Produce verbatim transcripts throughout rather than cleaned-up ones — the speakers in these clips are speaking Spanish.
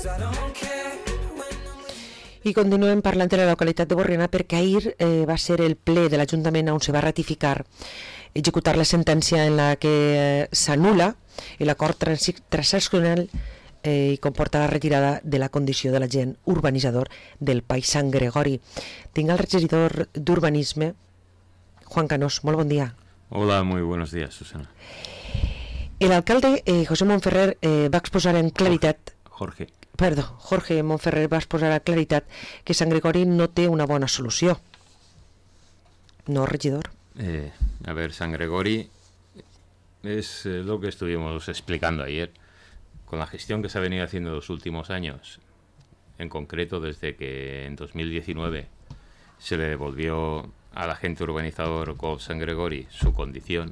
I continuem parlant de la localitat de Borriana perquè ahir eh, va ser el ple de l'Ajuntament on se va ratificar, executar la sentència en la que eh, s'anul·la l'acord transaccional eh, i comporta la retirada de la condició de l'agent urbanitzador del País Sant Gregori. Tinc el regidor d'Urbanisme, Juan Canós. Molt bon dia. Hola, muy buenos días, Susana. El alcalde eh, José Montferrer eh, va exposar en claritat... Jorge. Perdó, Jorge Montferrer va exposar a claritat que Sant Gregori no té una bona solució. No, regidor. Eh, a ver, San Gregori es eh, lo que estuvimos explicando ayer. Con la gestión que se ha venido haciendo en los últimos años, en concreto desde que en dos mil diecinueve se le devolvió al agente urbanizador Coop Sant Gregori su condición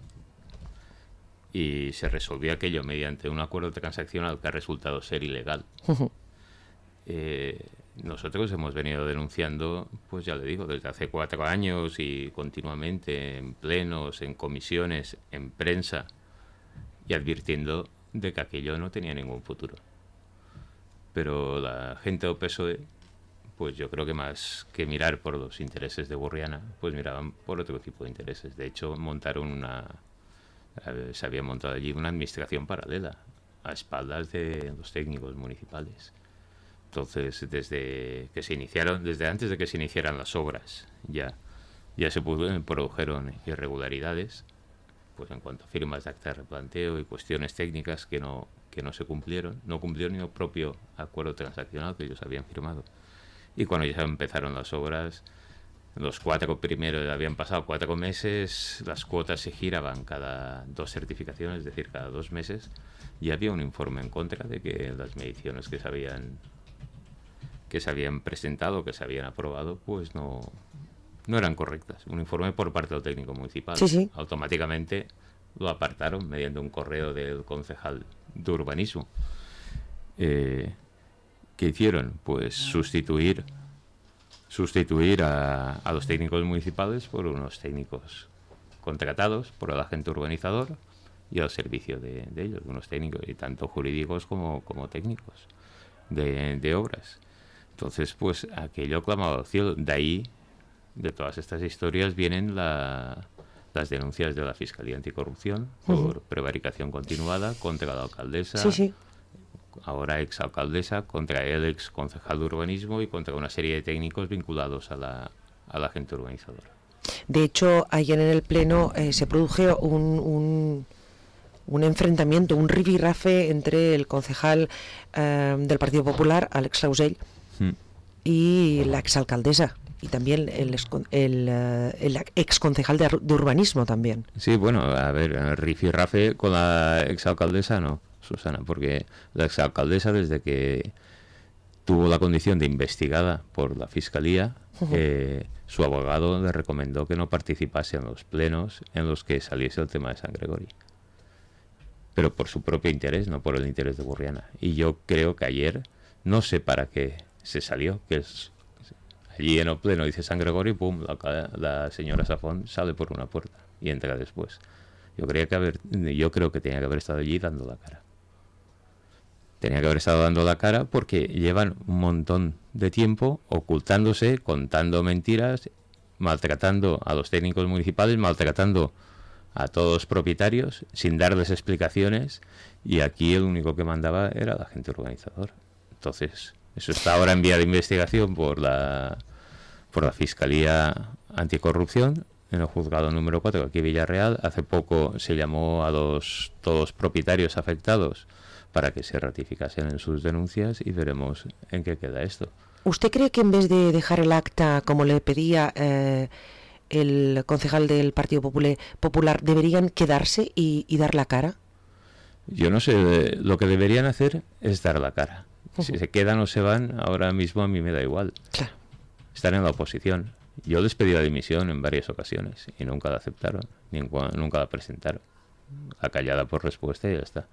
y se resolvió aquello mediante un acuerdo transaccional que ha resultado ser ilegal. Uh-huh. eh, nosotros hemos venido denunciando, pues ya le digo, desde hace cuatro años y continuamente en plenos, en comisiones, en prensa, y advirtiendo de que aquello no tenía ningún futuro. Pero la gente del P S O E, pues yo creo que más que mirar por los intereses de Borriana, pues miraban por otro tipo de intereses. De hecho, montaron una... se había montado allí una administración paralela a espaldas de los técnicos municipales. Entonces, desde que se iniciaron, desde antes de que se iniciaran las obras, ya, ya se produjeron irregularidades, pues en cuanto a firmas de acta de replanteo y cuestiones técnicas que no, que no se cumplieron, no cumplieron ni el propio acuerdo transaccional que ellos habían firmado. Y cuando ya empezaron las obras, los cuatro primeros habían pasado cuatro meses, las cuotas se giraban cada dos certificaciones, es decir, cada dos meses, y había un informe en contra de que las mediciones que se habían que se habían presentado, que se habían aprobado, pues no, no eran correctas. Un informe por parte del técnico municipal. Sí, sí. Automáticamente lo apartaron mediante un correo del concejal de urbanismo. Eh, ¿Qué hicieron? Pues sustituir sustituir a, a los técnicos municipales por unos técnicos contratados por el agente urbanizador y al servicio de, de ellos, unos técnicos, y tanto jurídicos como, como técnicos de, de obras. Entonces, pues aquello clamaba al cielo. De ahí, de todas estas historias, vienen la, las denuncias de la Fiscalía Anticorrupción por uh-huh. prevaricación continuada contra la alcaldesa, sí, sí. ahora exalcaldesa, contra el ex concejal de urbanismo y contra una serie de técnicos vinculados a la, a la agente urbanizadora. De hecho, ayer en el Pleno eh, se produjo un, un, un enfrentamiento, un rifirrafe entre el concejal eh, del Partido Popular, Àlex Clausell, hmm. y la exalcaldesa. Y también el, el, el ex concejal de, de urbanismo también. Sí, bueno, a ver, rifirrafe con la exalcaldesa no, Susana, porque la exalcaldesa, desde que tuvo la condición de investigada por la Fiscalía, uh-huh. eh, su abogado le recomendó que no participase en los plenos en los que saliese el tema de San Gregori. Pero por su propio interés, no por el interés de Borriana. Y yo creo que ayer, no sé para qué se salió, que es... Allí en el pleno dice San Gregori, pum, la, la señora Safón sale por una puerta y entra después. Yo creía que haber, yo creo que tenía que haber estado allí dando la cara. Tenía que haber estado dando la cara porque llevan un montón de tiempo ocultándose, contando mentiras, maltratando a los técnicos municipales, maltratando a todos los propietarios, sin darles explicaciones, y aquí el único que mandaba era el agente organizador. Entonces... eso está ahora en vía de investigación por la por la Fiscalía Anticorrupción en el juzgado número cuatro aquí en Villarreal. Hace poco se llamó a los todos los propietarios afectados para que se ratificasen en sus denuncias y veremos en qué queda esto. ¿Usted cree que en vez de dejar el acta como le pedía eh, el concejal del Partido Popular, Popular deberían quedarse y, y dar la cara? Yo no sé, lo que deberían hacer es dar la cara. Si se quedan o se van, ahora mismo a mí me da igual. Claro. Están en la oposición. Yo les pedí la dimisión en varias ocasiones y nunca la aceptaron, ni nunca la presentaron. Acallada por respuesta y ya está.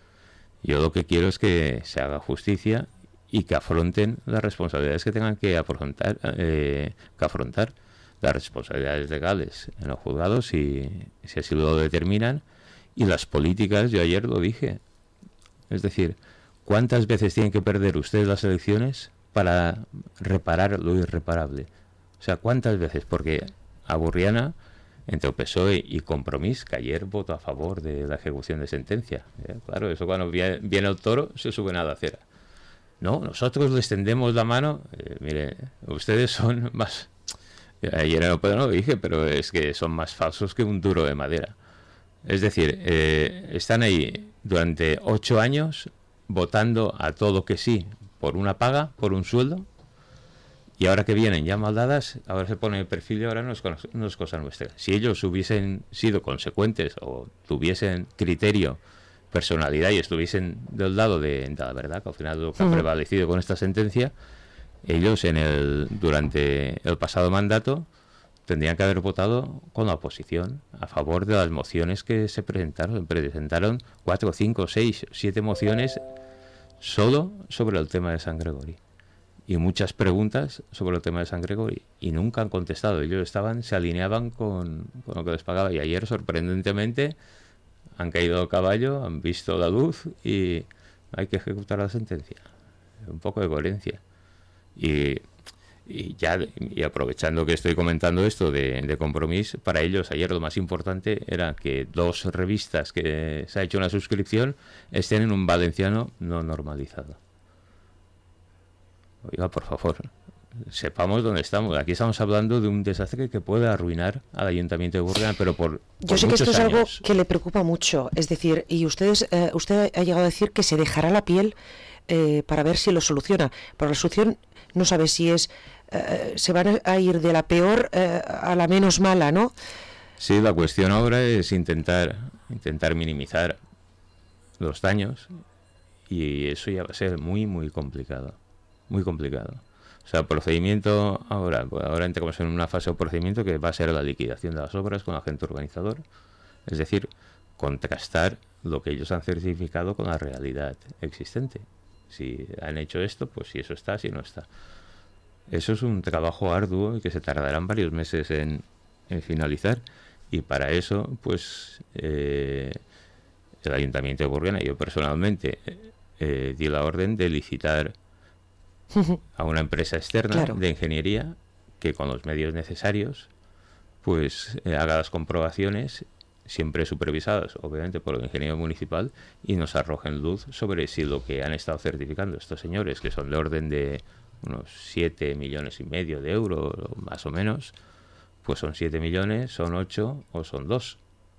Yo lo que quiero es que se haga justicia y que afronten las responsabilidades que tengan que afrontar, eh, que afrontar las responsabilidades legales en los juzgados, si, si así lo determinan, y las políticas. Yo ayer lo dije. Es decir, ¿cuántas veces tienen que perder ustedes las elecciones para reparar lo irreparable? O sea, ¿cuántas veces? Porque a Burriana, entre el P S O E y Compromís, que ayer votó a favor de la ejecución de sentencia. ¿Eh? Claro, eso cuando viene, viene el toro, se sube a la acera. No, nosotros les tendemos la mano. Eh, mire, ustedes son más... Ayer no, no lo dije, pero es que son más falsos que un duro de madera. Es decir, eh, están ahí durante ocho años votando a todo que sí, por una paga, por un sueldo, y ahora que vienen ya maldadas, ahora se pone el perfil y ahora no es, no es cosa nuestra. Si ellos hubiesen sido consecuentes o tuviesen criterio, personalidad y estuviesen del lado de, de la verdad, que al final lo que ha prevalecido con esta sentencia, ellos en el durante el pasado mandato tendrían que haber votado con la oposición a favor de las mociones que se presentaron. Presentaron cuatro, cinco, seis, siete mociones solo sobre el tema de San Gregori y muchas preguntas sobre el tema de San Gregori y nunca han contestado. Ellos estaban, se alineaban con, con lo que les pagaba y ayer sorprendentemente han caído a caballo, han visto la luz y hay que ejecutar la sentencia. Un poco de coherencia. Y, y ya y aprovechando que estoy comentando esto de, de Compromís, para ellos ayer lo más importante era que dos revistas que se ha hecho una suscripción estén en un valenciano no normalizado. Oiga, por favor, sepamos dónde estamos. Aquí estamos hablando de un desastre que puede arruinar al Ayuntamiento de Burriana, pero por, por Yo sé que esto es años. algo que le preocupa mucho, es decir, y ustedes, eh, usted ha llegado a decir que se dejará la piel eh, para ver si lo soluciona, pero la solución no sabe si es, eh, se van a ir de la peor eh, a la menos mala, ¿no? Sí, la cuestión ahora es intentar, intentar minimizar los daños y eso ya va a ser muy, muy complicado, muy complicado. O sea, el procedimiento ahora, ahora entramos en una fase de procedimiento que va a ser la liquidación de las obras con agente organizador, es decir, contrastar lo que ellos han certificado con la realidad existente. Si han hecho esto, pues si eso está, si no está. Eso es un trabajo arduo y que se tardarán varios meses en, en finalizar y para eso, pues eh, el Ayuntamiento de Burriana, yo personalmente eh, di la orden de licitar a una empresa externa claro. de ingeniería que con los medios necesarios pues eh, haga las comprobaciones siempre supervisadas obviamente por el ingeniero municipal y nos arrojen luz sobre si lo que han estado certificando estos señores, que son de orden de unos siete millones y medio de euros más o menos, pues son siete millones, son ocho o son dos.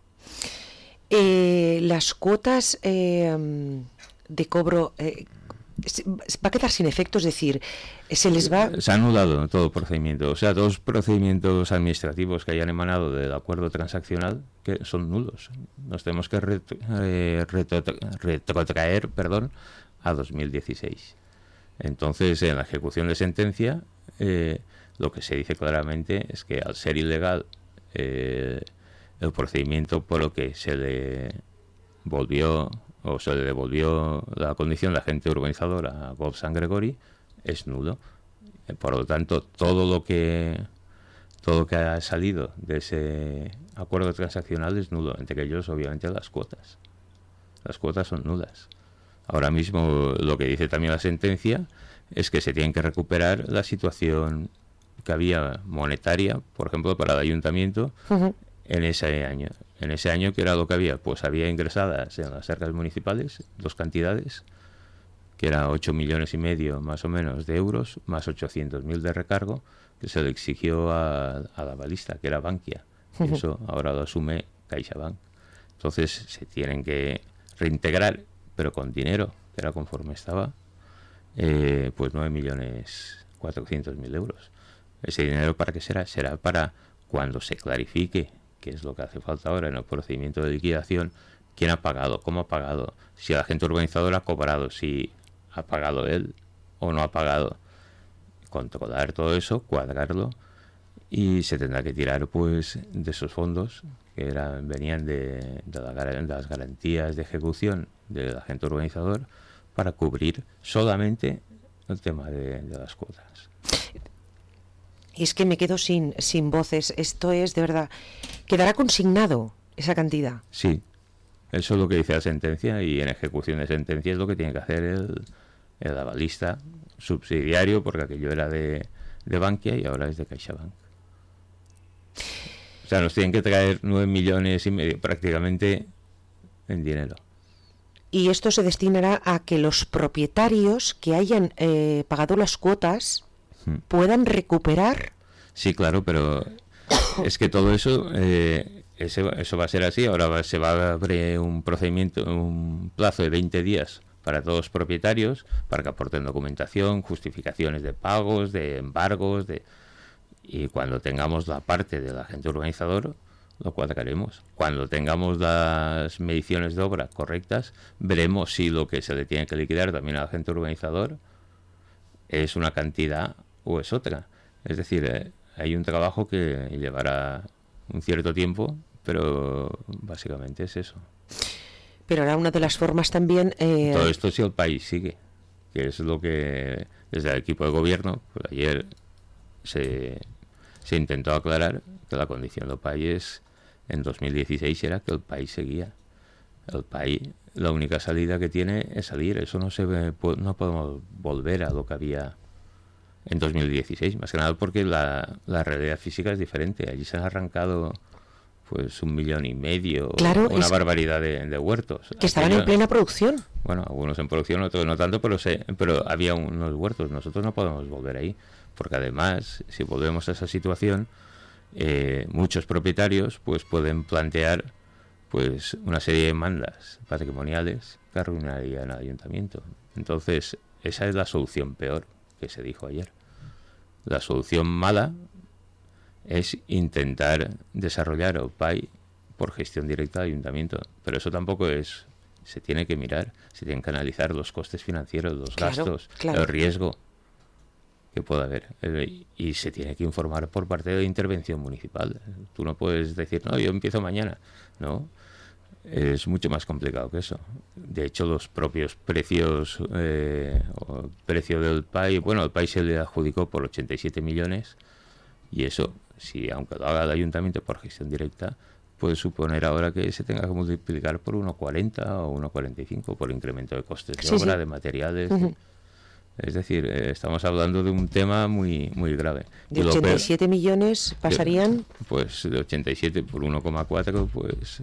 Eh, las cuotas eh, de cobro eh, va a quedar sin efecto, es decir, se les va... Se ha anulado todo el procedimiento, o sea, todos los procedimientos administrativos que hayan emanado del acuerdo transaccional que son nulos. Nos tenemos que retro, eh, retro, retrotraer perdón, a dos mil dieciséis. Entonces, en la ejecución de sentencia, eh, lo que se dice claramente es que al ser ilegal eh, el procedimiento por lo que se le volvió o se le devolvió la condición de agente urbanizador a Bob San Gregori es nulo. Por lo tanto, todo lo que todo lo que ha salido de ese acuerdo transaccional es nulo, entre ellos obviamente las cuotas. Las cuotas son nulas. Ahora mismo lo que dice también la sentencia es que se tiene que recuperar la situación que había monetaria, por ejemplo, para el ayuntamiento uh-huh. en ese año. En ese año, ¿qué era lo que había? Pues había ingresadas en las arcas municipales dos cantidades, que eran ocho millones y medio más o menos de euros, más ochocientos mil de recargo, que se le exigió a, a la balista, que era Bankia. Uh-huh. Y eso ahora lo asume CaixaBank. Entonces se tienen que reintegrar, pero con dinero, que era conforme estaba, eh, pues nueve millones cuatrocientos mil euros. Ese dinero, ¿para qué será? Será para cuando se clarifique, que es lo que hace falta ahora en el procedimiento de liquidación, quién ha pagado, cómo ha pagado, si el agente urbanizador ha cobrado, si ha pagado él o no ha pagado. Controlar todo eso, cuadrarlo, y se tendrá que tirar pues de esos fondos que eran, venían de, de, la, de las garantías de ejecución del agente urbanizador para cubrir solamente el tema de, de las cuotas. Y es que me quedo sin, sin voces. Esto es, de verdad, ¿quedará consignado esa cantidad? Sí, Eso es lo que dice la sentencia, y en ejecución de sentencia es lo que tiene que hacer el, el avalista subsidiario, porque aquello era de, de Bankia y ahora es de CaixaBank. O sea, nos tienen que traer nueve millones y medio prácticamente en dinero. Y esto se destinará a que los propietarios que hayan eh, pagado las cuotas hmm. puedan recuperar. Sí, claro, pero es que todo eso, eh, ese, eso va a ser así. Ahora va, se va a abrir un procedimiento, un plazo de veinte días para todos los propietarios, para que aporten documentación, justificaciones de pagos, de embargos, de y cuando tengamos la parte del agente urbanizador, lo cuadraremos. Cuando tengamos las mediciones de obra correctas, veremos si lo que se le tiene que liquidar también al agente urbanizador es una cantidad o es otra. Es decir, eh, hay un trabajo que llevará un cierto tiempo, pero básicamente es eso. Pero ahora una de las formas también... Eh... Todo esto si el país sigue, que es lo que desde el equipo de gobierno, pues ayer se, se intentó aclarar que la condición del país en dos mil dieciséis era que el país seguía. El país, la única salida que tiene es salir. Eso no se ve, no podemos volver a lo que había en dos mil dieciséis, más que nada porque la, la realidad física es diferente. Allí se han arrancado pues un millón y medio, claro, una barbaridad de, de huertos. Que estaban Aquello, en plena producción. Bueno, algunos en producción, otros no tanto, pero se, pero había unos huertos. Nosotros no podemos volver ahí, porque además, si volvemos a esa situación, eh, muchos propietarios pues pueden plantear pues una serie de demandas patrimoniales que arruinarían al ayuntamiento. Entonces, esa es la solución peor que se dijo ayer. La solución mala es intentar desarrollar el P A I por gestión directa del ayuntamiento, pero eso tampoco es, se tiene que mirar, se tienen que analizar los costes financieros, los claro, gastos, claro. el riesgo que pueda haber, y se tiene que informar por parte de la intervención municipal. Tú no puedes decir, no, yo empiezo mañana, no, es mucho más complicado que eso. De hecho, los propios precios, eh, o el precio del P A I, bueno, el P A I se le adjudicó por ochenta y siete millones, y eso, si aunque lo haga el ayuntamiento por gestión directa, puede suponer ahora que se tenga que multiplicar por uno coma cuarenta o uno coma cuarenta y cinco por incremento de costes de sí, obra, sí. de materiales. Uh-huh. Es decir, eh, estamos hablando de un tema muy muy grave. ¿De y ochenta y siete peor, millones pasarían? De, pues de ochenta y siete por uno coma cuatro, pues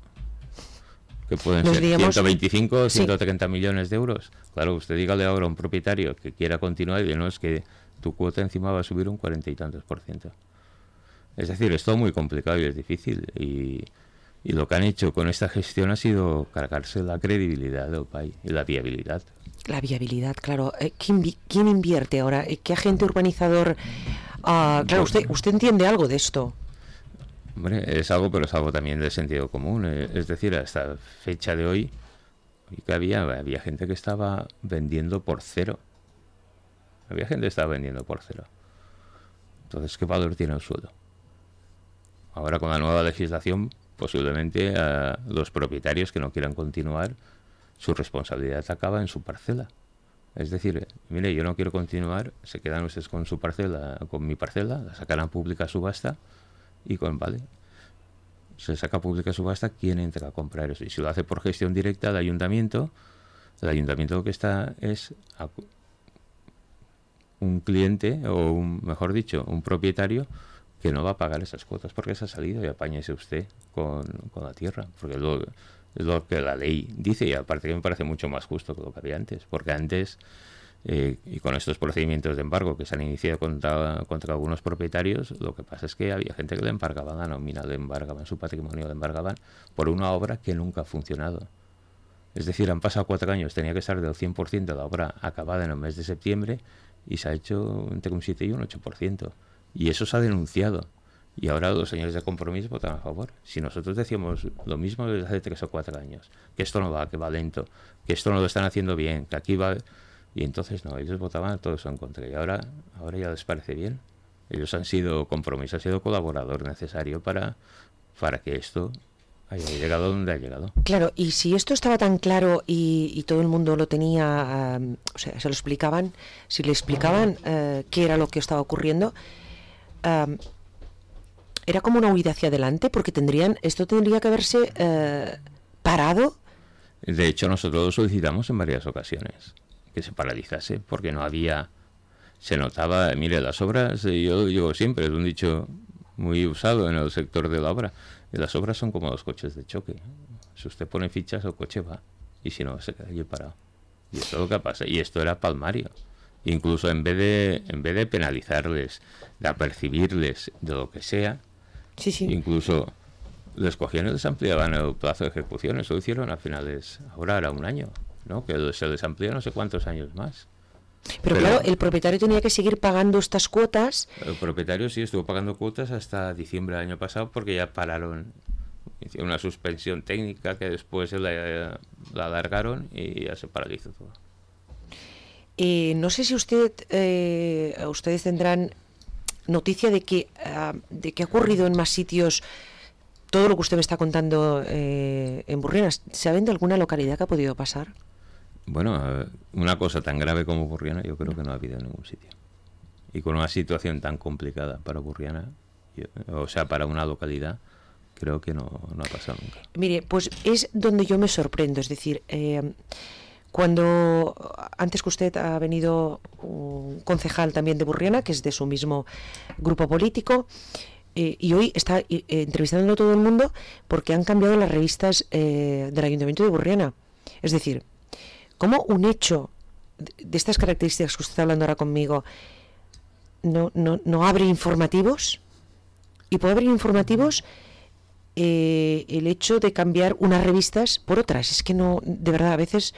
que pueden Nos ser diríamos, ciento veinticinco, ciento treinta sí. millones de euros. Claro, usted dígale ahora a un propietario que quiera continuar y no es que tu cuota encima va a subir un cuarenta y tantos por ciento. Es decir, es todo muy complicado y es difícil. Y, y lo que han hecho con esta gestión ha sido cargarse la credibilidad del país y la viabilidad. La viabilidad, claro. ¿Quién, quién invierte ahora? ¿Qué agente urbanizador? Uh, claro, usted, usted entiende algo de esto. Hombre, es algo, pero es algo también de sentido común. Es decir, hasta fecha de hoy, que había, había gente que estaba vendiendo por cero. Había gente que estaba vendiendo por cero. Entonces, ¿qué valor tiene el suelo? Ahora, con la nueva legislación, posiblemente a los propietarios que no quieran continuar, su responsabilidad acaba en su parcela. Es decir, mire, yo no quiero continuar, se quedan ustedes con su parcela, con mi parcela, la sacan a pública subasta y con, vale, se saca a pública subasta, ¿quién entra a comprar eso? Y si lo hace por gestión directa del ayuntamiento, el ayuntamiento lo que está es a un cliente, o un, mejor dicho, un propietario que no va a pagar esas cuotas porque se ha salido, y apáñese usted con, con la tierra, porque es lo, es lo que la ley dice, y aparte que me parece mucho más justo que lo que había antes, porque antes, eh, y con estos procedimientos de embargo que se han iniciado contra, contra algunos propietarios, lo que pasa es que había gente que le embargaban la nómina, le embargaban su patrimonio, le embargaban por una obra que nunca ha funcionado. Es decir, han pasado cuatro años, tenía que estar del cien por ciento de la obra acabada en el mes de septiembre, y se ha hecho entre un siete y un ocho por ciento. Y eso se ha denunciado. Y ahora los señores de Compromís votan a favor. Si nosotros decíamos lo mismo desde hace tres o cuatro años, que esto no va, que va lento, que esto no lo están haciendo bien, que aquí va... Y entonces no, ellos votaban todo eso en contra. Y ahora, ahora ya les parece bien. Ellos han sido, Compromís ha sido colaborador necesario para, para que esto haya llegado donde ha llegado. Claro, y si esto estaba tan claro y, y todo el mundo lo tenía, um, o sea, se lo explicaban, si le explicaban uh, qué era lo que estaba ocurriendo, um, era como una huida hacia adelante, porque tendrían, esto tendría que haberse uh, parado. De hecho, nosotros lo solicitamos en varias ocasiones, que se paralizase, porque no había... Se notaba, mire, las obras, yo digo siempre, es un dicho muy usado en el sector de la obra, y las obras son como los coches de choque. Si usted pone fichas, el coche va, y si no, se queda allí parado. Y esto es lo que pasa, y esto era palmario. Incluso en vez de en vez de penalizarles, de apercibirles de lo que sea, sí, sí. incluso les cogían y les ampliaban el plazo de ejecución. Eso lo hicieron a finales, ahora era un año, ¿no? Que se les amplió no sé cuántos años más. Pero, Pero claro, el propietario tenía que seguir pagando estas cuotas. El propietario sí estuvo pagando cuotas hasta diciembre del año pasado, porque ya pararon, hicieron una suspensión técnica que después la, la alargaron y ya se paralizó todo. Eh, no sé si usted, eh, ustedes tendrán noticia de que, uh, de que ha ocurrido en más sitios todo lo que usted me está contando eh, en Burriana. ¿Saben de alguna localidad que ha podido pasar? Bueno, una cosa tan grave como Burriana yo creo que no ha habido en ningún sitio. Y con una situación tan complicada para Burriana, yo, o sea, para una localidad, creo que no, no ha pasado nunca. Mire, pues es donde yo me sorprendo. Es decir, eh, cuando antes que usted ha venido un concejal también de Burriana, que es de su mismo grupo político, eh, y hoy está eh, entrevistando a todo el mundo porque han cambiado las revistas eh, del Ayuntamiento de Burriana. Es decir, ¿cómo un hecho de estas características que usted está hablando ahora conmigo no, no, no abre informativos? Y puede abrir informativos eh, el hecho de cambiar unas revistas por otras. Es que no, de verdad, a veces...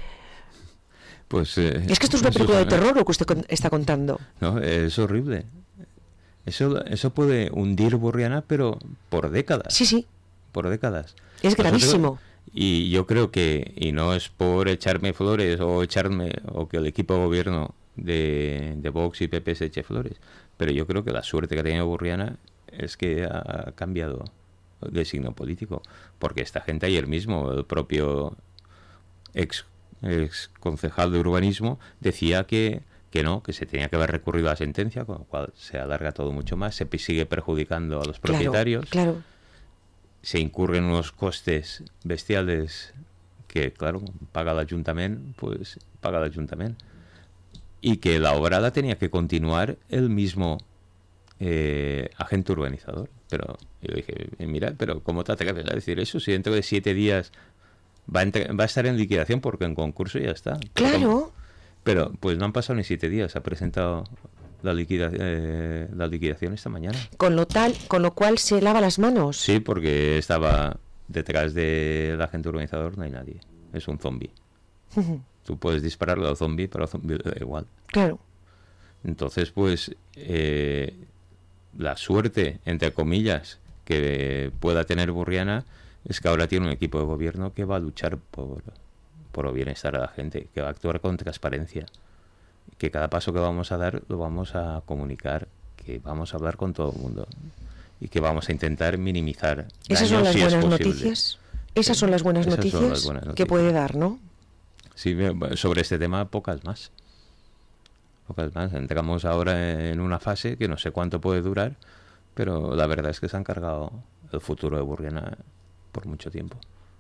Pues, eh, es que esto es una película de terror lo que usted con, está contando. No, es horrible. Eso, eso puede hundir Burriana, pero por décadas. Sí, sí. Por décadas. Es gravísimo. Y yo creo que, y no es por echarme flores o echarme, o que el equipo de gobierno de, de Vox y P P se eche flores, pero yo creo que la suerte que ha tenido Burriana es que ha cambiado de signo político, porque esta gente ayer mismo, el propio ex, ex concejal de urbanismo decía que, que no, que se tenía que haber recurrido a la sentencia, con lo cual se alarga todo mucho más, se sigue perjudicando a los propietarios. Claro, claro. Se incurren unos costes bestiales que, claro, paga el ayuntamiento, pues paga el ayuntamiento. Y que la obra la tenía que continuar el mismo eh, agente urbanizador. Pero yo dije, mira, pero ¿cómo te atreves a decir eso? Si dentro de siete días va a, entre, va a estar en liquidación porque en concurso ya está. Claro. Pero, pero pues no han pasado ni siete días, ha presentado... La, liquida, eh, la liquidación esta mañana. Con lo tal, con lo cual se lava las manos. Sí, porque estaba detrás del agente urbanizador, no hay nadie. Es un zombie. Uh-huh. Tú puedes dispararle al zombie, pero al zombie le da igual. Claro. Entonces, pues, eh, la suerte, entre comillas, que pueda tener Burriana es que ahora tiene un equipo de gobierno que va a luchar por, por el bienestar de la gente, que va a actuar con transparencia. Que cada paso que vamos a dar lo vamos a comunicar, que vamos a hablar con todo el mundo y que vamos a intentar minimizar. Esas son las buenas noticias. Esas son las buenas noticias las buenas noticias que puede dar, ¿no? Sí, sobre este tema pocas más. Pocas más. Entramos ahora en una fase que no sé cuánto puede durar, pero la verdad es que se han cargado el futuro de Burriana por mucho tiempo.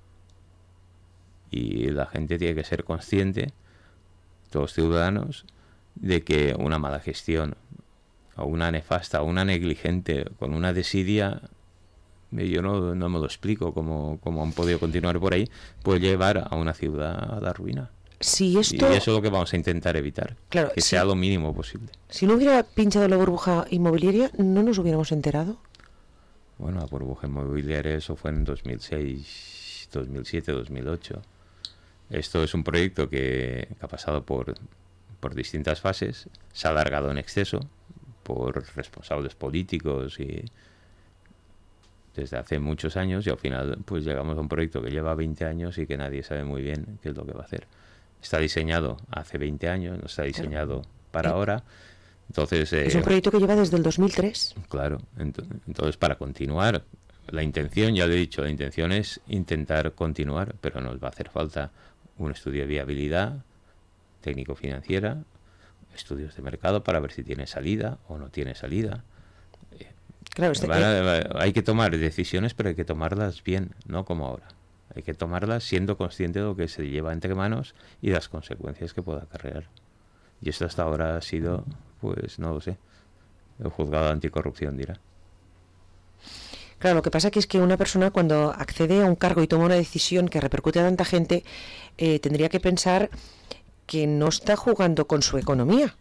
Y la gente tiene que ser consciente, todos los ciudadanos, de que una mala gestión o una nefasta o una negligente con una desidia, yo no, no me lo explico cómo, cómo han podido continuar por ahí, puede llevar a una ciudad a la ruina. Si esto... Y eso es lo que vamos a intentar evitar, claro, que si, sea lo mínimo posible. Si no hubiera pinchado la burbuja inmobiliaria, ¿no nos hubiéramos enterado? Bueno, la burbuja inmobiliaria, eso fue en dos mil seis, dos mil siete, dos mil ocho. Esto es un proyecto que, que ha pasado por, por distintas fases, se ha alargado en exceso por responsables políticos y desde hace muchos años, y al final pues llegamos a un proyecto que lleva veinte años y que nadie sabe muy bien qué es lo que va a hacer. Está diseñado hace veinte años, no está diseñado para ahora. Entonces, eh, es un proyecto que lleva desde el dos mil tres. Claro, ent- entonces para continuar, la intención, ya lo he dicho, la intención es intentar continuar, pero nos va a hacer falta un estudio de viabilidad técnico-financiera, estudios de mercado para ver si tiene salida o no tiene salida. Claro, este, a, hay que tomar decisiones, pero hay que tomarlas bien, no como ahora. hay que tomarla siendo consciente de lo que se lleva entre manos y las consecuencias que pueda acarrear. Y esto hasta ahora ha sido, pues no lo sé, el juzgado anticorrupción dirá. Claro, lo que pasa que es que una persona cuando accede a un cargo y toma una decisión que repercute a tanta gente, eh, tendría que pensar que no está jugando con su economía.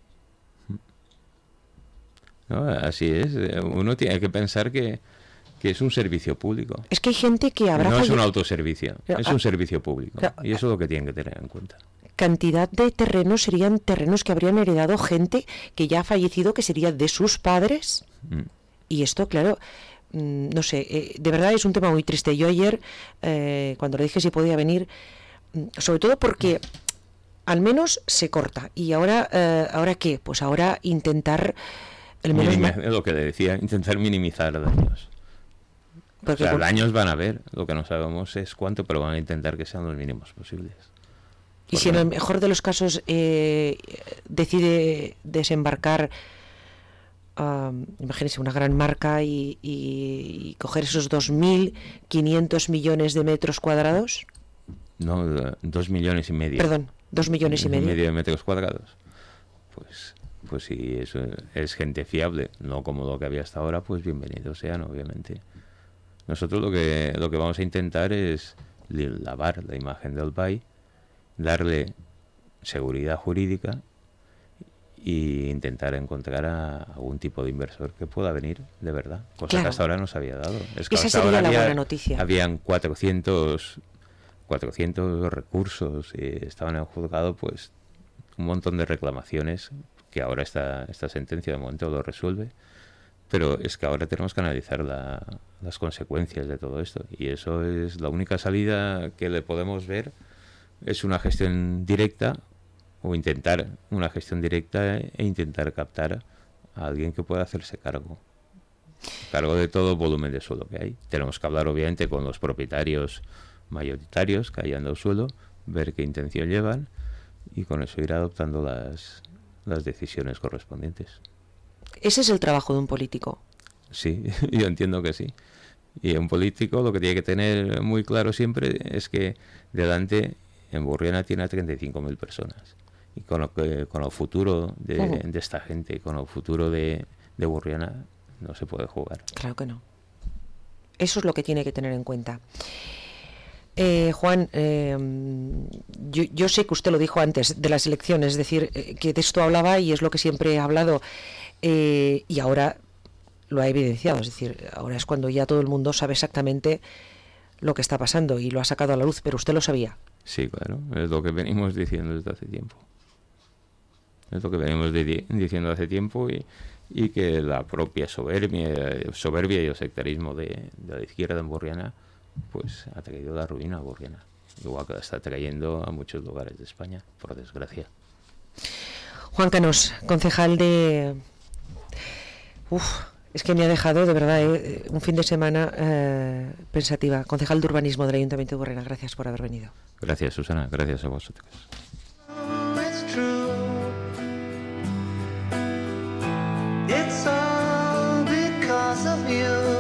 No, así es. Uno tiene que pensar que, que es un servicio público. Es que hay gente que habrá... No falle... es un autoservicio, pero, es ah, un servicio público. pero, y eso es lo que tienen que tener en cuenta. Cantidad de terrenos serían terrenos que habrían heredado gente que ya ha fallecido, que sería de sus padres. Mm. Y esto, claro... no sé, eh, de verdad es un tema muy triste. Yo ayer, eh, cuando le dije si podía venir, sobre todo porque al menos se corta. Y ahora, eh, ¿ahora qué? Pues ahora intentar... El menos Minimi- ma- lo que le decía, intentar minimizar daños. Porque o sea, por... daños van a haber, lo que no sabemos es cuánto, pero van a intentar que sean los mínimos posibles. Y si en el mejor de los casos eh, decide desembarcar... Uh, imagínense una gran marca y, y, y coger esos dos mil quinientos millones de metros cuadrados. No, dos millones y medio. Perdón, dos millones y medio. medio de metros cuadrados. Pues, pues si eso es gente fiable, no como lo que había hasta ahora, pues bienvenidos sean, obviamente. Nosotros lo que lo que vamos a intentar es lavar la imagen del país, darle seguridad jurídica y intentar encontrar a algún tipo de inversor que pueda venir de verdad, cosa claro. que hasta ahora no se había dado. Es que esa hasta sería ahora la había, buena noticia. Habían cuatrocientos, cuatrocientos recursos y estaban en el juzgado, pues un montón de reclamaciones que ahora esta, esta sentencia de momento lo resuelve, pero es que ahora tenemos que analizar la, las consecuencias de todo esto y eso es la única salida que le podemos ver, es una gestión directa o intentar una gestión directa e intentar captar a alguien que pueda hacerse cargo cargo de todo el volumen de suelo que hay. Tenemos que hablar obviamente con los propietarios mayoritarios que hayan dado suelo, ver qué intención llevan y con eso ir adoptando las, las decisiones correspondientes. Ese es el trabajo de un político. Sí, yo entiendo que sí. Y un político lo que tiene que tener muy claro siempre es que delante en Borriana tiene a treinta y cinco mil personas. Y con, lo que, con el futuro de, uh-huh. de esta gente, con el futuro de, de Borriana, no se puede jugar. Claro que no. Eso es lo que tiene que tener en cuenta. Eh, Juan, eh, yo, yo sé que usted lo dijo antes de las elecciones, es decir, eh, que de esto hablaba y es lo que siempre he hablado, eh, y ahora lo ha evidenciado, es decir, ahora es cuando ya todo el mundo sabe exactamente lo que está pasando y lo ha sacado a la luz, pero usted lo sabía. Sí, claro, es lo que venimos diciendo desde hace tiempo. Es lo que venimos de, diciendo hace tiempo y, y que la propia soberbia, soberbia y el sectarismo de, de la izquierda en Borriana pues ha traído la ruina a Borriana, igual que la está trayendo a muchos lugares de España, por desgracia. Juan Canós, concejal de... Uf, es que me ha dejado de verdad eh, un fin de semana eh, pensativa. Concejal de urbanismo del Ayuntamiento de Borriana, gracias por haber venido. Gracias, Susana, gracias a vosotros.